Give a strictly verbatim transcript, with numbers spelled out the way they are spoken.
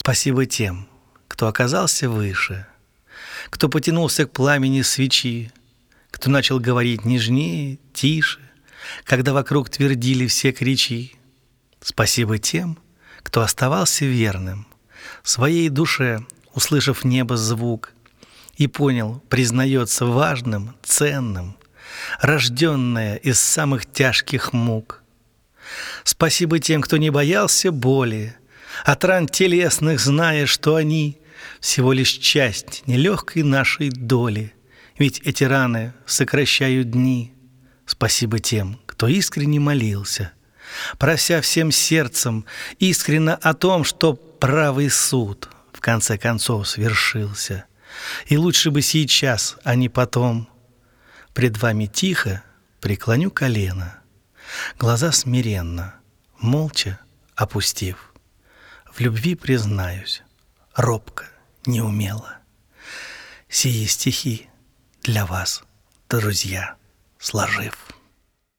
Спасибо тем, кто оказался выше, кто потянулся к пламени свечи, кто начал говорить нежнее, тише, когда вокруг твердили все кричи. Спасибо тем, кто оставался верным своей душе, услышав небо звук, и понял, признается важным, ценным, рожденное из самых тяжких мук. Спасибо тем, кто не боялся боли, от ран телесных, зная, что они всего лишь часть нелегкой нашей доли, ведь эти раны сокращают дни. Спасибо тем, кто искренне молился, прося всем сердцем искренно о том, что правый суд в конце концов свершился. И лучше бы сейчас, а не потом. Пред вами тихо преклоню колено, глаза смиренно, молча опустив. В любви признаюсь, робко, неумело. Сии стихи для вас, друзья, сложив.